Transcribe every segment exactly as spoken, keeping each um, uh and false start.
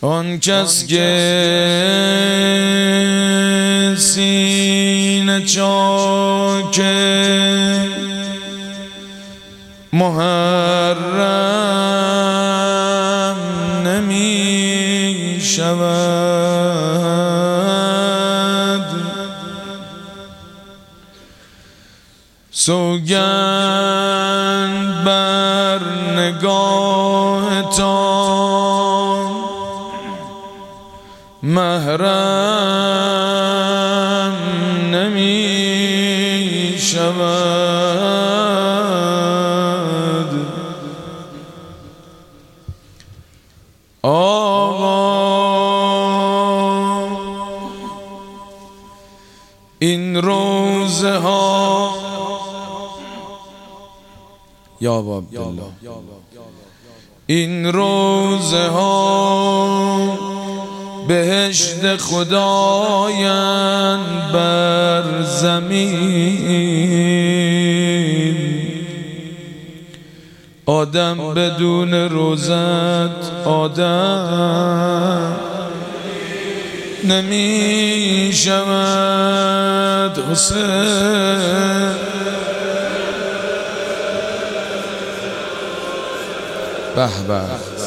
آن کس که سینه چاک محرم نمی شود، سوگند بر نگاه تا محرم نمی شود. آقا این روزه ها یا عبدالله این روزه ها بهشت خدایند بر زمین. آدم بدون روزت آدم نمی شود. حسین به به.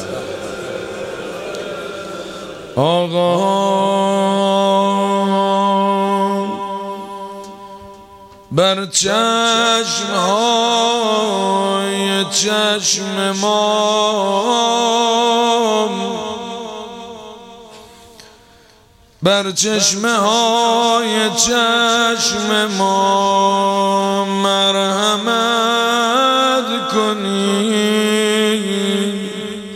آقا بر چشمهای چشم ما، بر چشمه های چشم ما مرحمت کنی.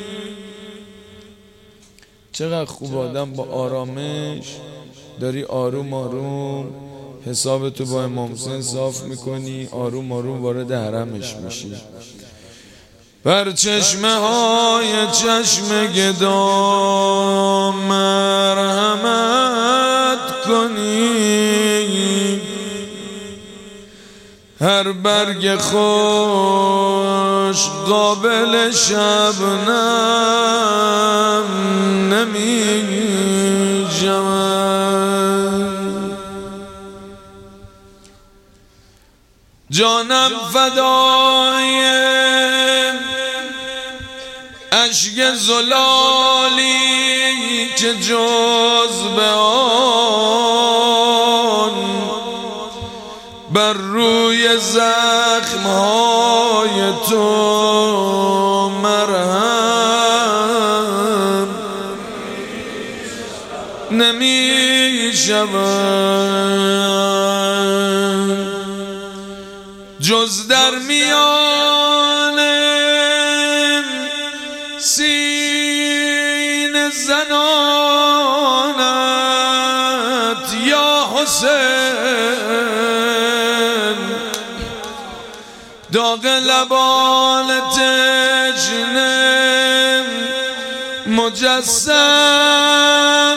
چقدر خوب آدم با آرامش داری آروم آروم حساب تو با امام حسین صاف میکنی، آروم آروم وارد حرمش میشی. بر چشمه های چشم گدا مرحمت کنی. هر برگ خوش قابل شبنم نمی شود. جانم فدای اشک زلالی که جز به آن بر روی زخمهای تو مرهم نمی شود. جز در میان سین زنانت یا حسین، داغ لبان تشنه مجسم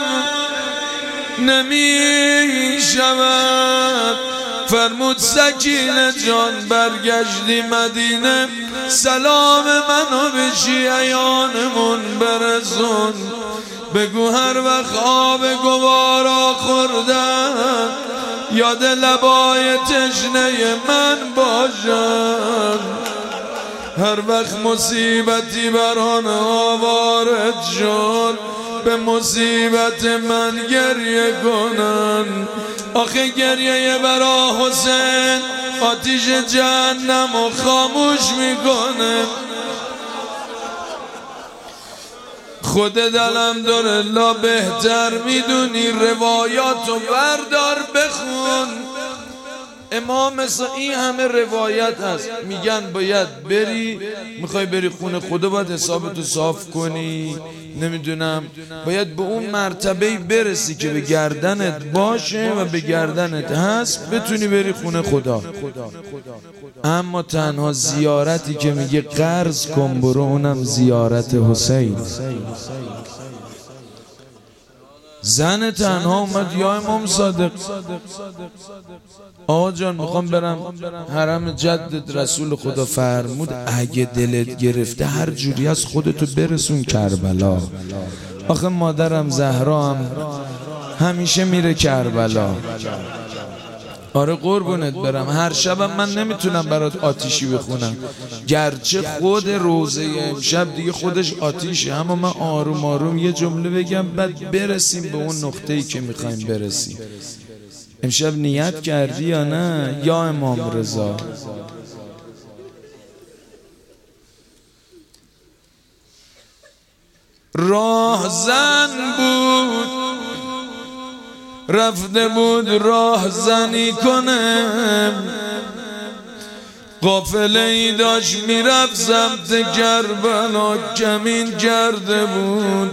نمی شود. فرمود سکینه جان برگشتی مدینه، سلام منو به شیعیانمون برسون. بگو هر وقت آب گوارا خوردن یاد لبای تشنه من باشن. هر وقت مصیبتی بر آنها وارد شد به مصیبت من گریه کنن. آخه گریه برا حسین آتیش جهنم و خاموش میکنه. خود دلم دلالله بهتر میدونی، روایاتو بردار بخون. امام این همه روایت هست میگن باید بری، میخوای بری خونه خدا باید حسابتو صاف کنی، نمیدونم باید به اون مرتبه برسی که به گردنت باشه و به گردنت هست بتونی بری خونه خدا. اما تنها زیارتی که میگه قرض کن برو اونم زیارت حسین. زن تنها اومد یا امام صادق آقا جان میخوام برم حرم جدت، رسول خدا فرمود اگه دلت گرفته هر جوری از خودتو برسون کربلا. آخه مادرم زهرا هم همیشه میره کربلا. آره قربونت برم، هر شبم من نمیتونم برات آتیشی بخونم، گرچه خود روزه امشب دیگه خودش آتیشه، اما من آروم آروم یه جمله بگم بعد برسیم به اون نقطه‌ای که میخوایم برسیم. امشب نیت کردی یا نه یا امام رضا؟ راهزن بود رفته بود راه زنی کنه، قافله ای داشت میرفت سمت کربلا، کمین کرده بود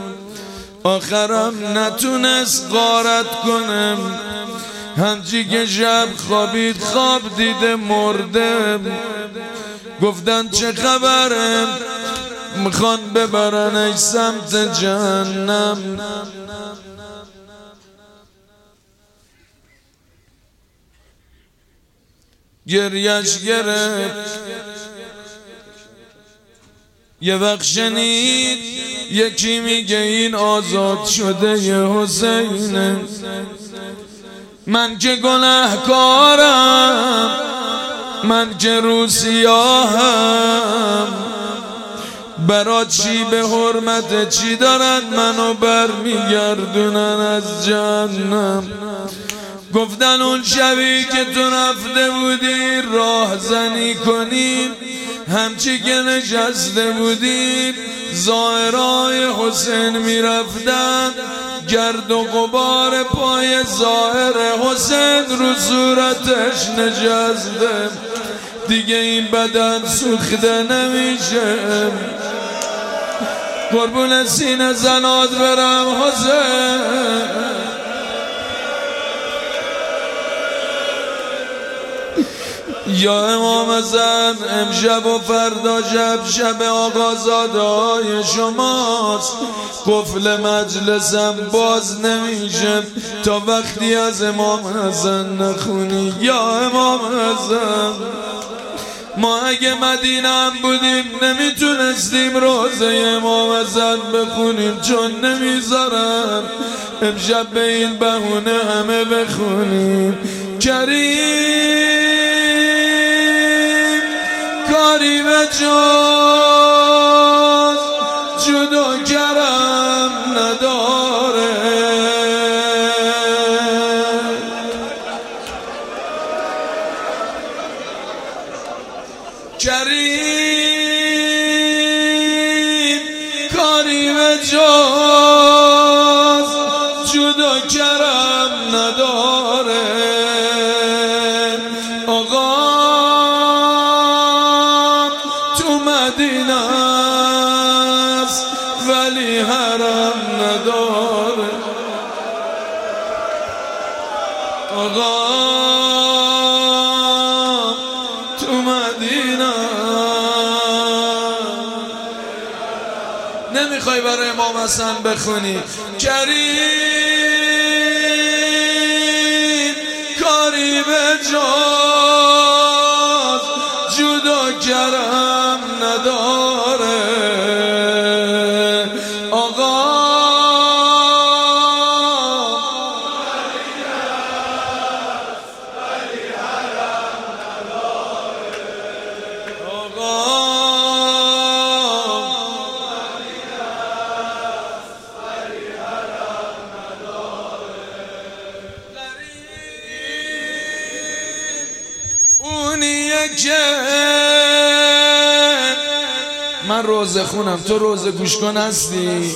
آخرم نتونست غارت کنه، همچی که شب خوابید خواب دیده مرده. گفتن چه خبره؟ میخوان ببرنش سمت جهنم. گریش گرفت، یه وقت شنید یکی میگه این آزاد شده یه حسینه. من که گناهکارم، من که رو سیاهم، برات چی به حرمت چی دارن منو برمیگردونن از جهنم. گفتن اون شبی که تو رفته بودی راه زنی کنی، همچی که نشسته بودی ظاهرای حسین میرفتن، گرد و غبار پای ظاهر حسین رو صورتش نشسته، دیگه این بدن سوخته نمیشه. قربون سینه زنات برم حسین. یا امام زن امشب و فردا شب شب آقازاده های شماست، قفل مجلسم باز نمیشه تا وقتی از امام حسن نخونی. یا امام حسن ما اگه مدینه هم بودیم نمیتونستیم روزه امام حسن بخونیم، چون نمیذارن امشب به این بهونه همه بخونیم. کریم کاری به جز جدا کرم نداره، کریم کاری به جز جدا کرم نداره. آقا تو مدینه است ولی حرم نداره. آقا تو مدینه نمیخوای برای امام حسن بخونی؟ کریم کاری به جز جدا کرم نداره. آقا اونیه که من روزه خونم تو روزه گوش کن هستی.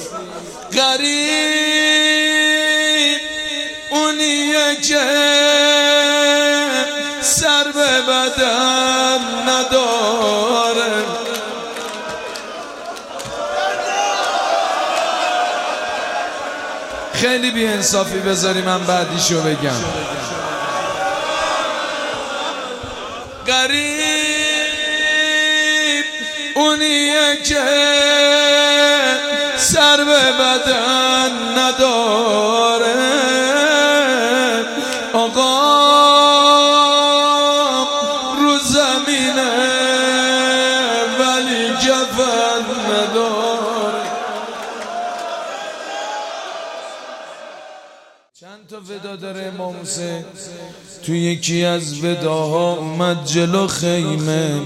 غریب اونیه که سر به بدن نداره، خیلی بی انصافی بذاری من بعدیشو بگم. غریب اونیه که سر به بدن نداره. آقا رو زمینه ولی کفن نداره. چند تا ودا داره امام حسین. تو یکی از وداها اومد جلو خیمه،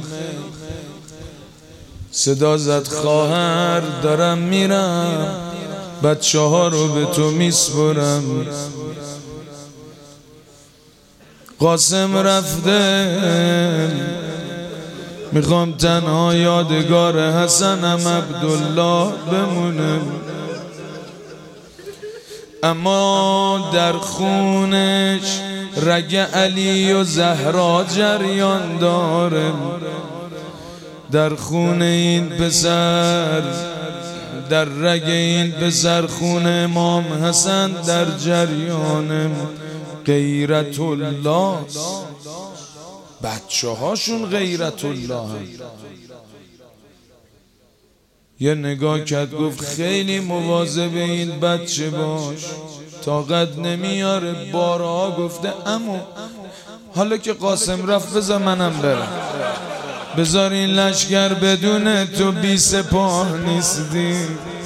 صدا زد خواهر دارم میرم، بچه ها رو به تو میسپرم. قاسم رفته میخوام تنها یادگار حسنم عبدالله بمونه. اما در خونش رگ علی و زهرا جریان داره. در خون این پسر، در رگ این پسر خون امام حسن در جریان. غیرت الله، بچه هاشون غیرت الله هم. یه نگاه کرد گفت خیلی مواظب این بچه باش، طاقت نمیاره. بارها گفته عمو حالا که قاسم رفت بذار منم برم، بذار این لشکر بدون تو بی سپاه نیستی.